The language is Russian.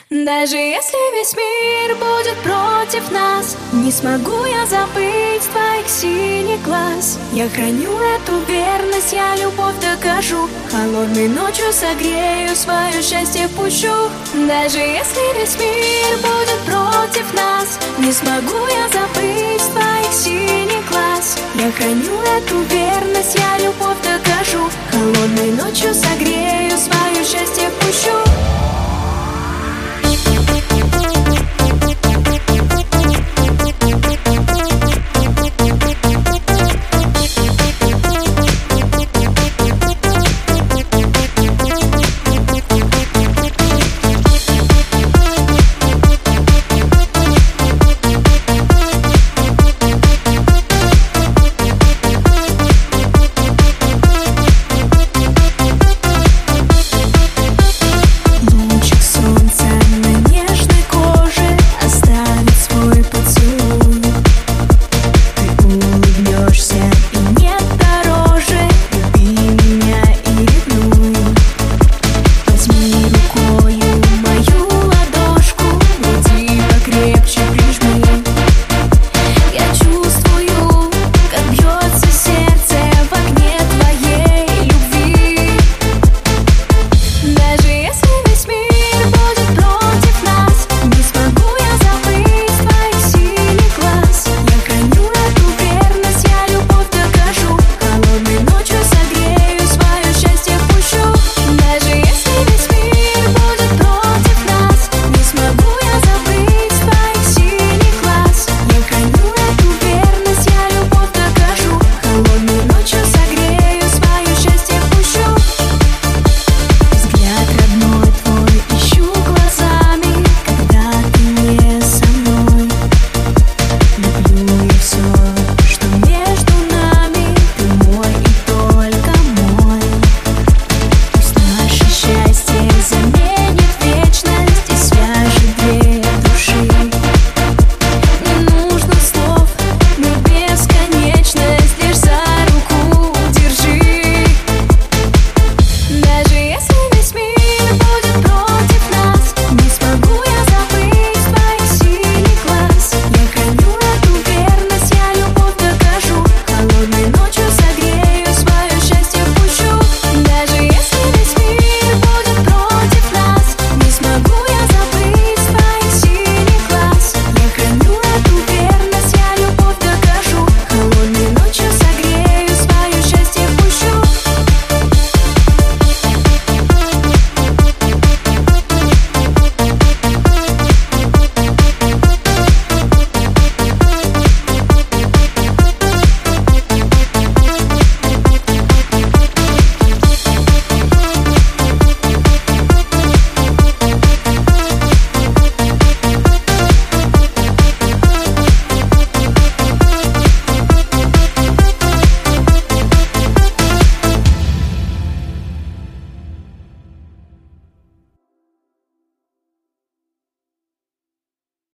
Даже если весь мир будет против нас, не смогу я забыть твоих синих глаз. Я храню эту верность, я любовь докажу. Холодной ночью согрею, свое счастье впущу. Даже если весь мир будет против нас, не смогу я забыть твоих синих глаз. Я храню эту верность, я любовь докажу. Холодной ночью согрею, свое счастье впущу.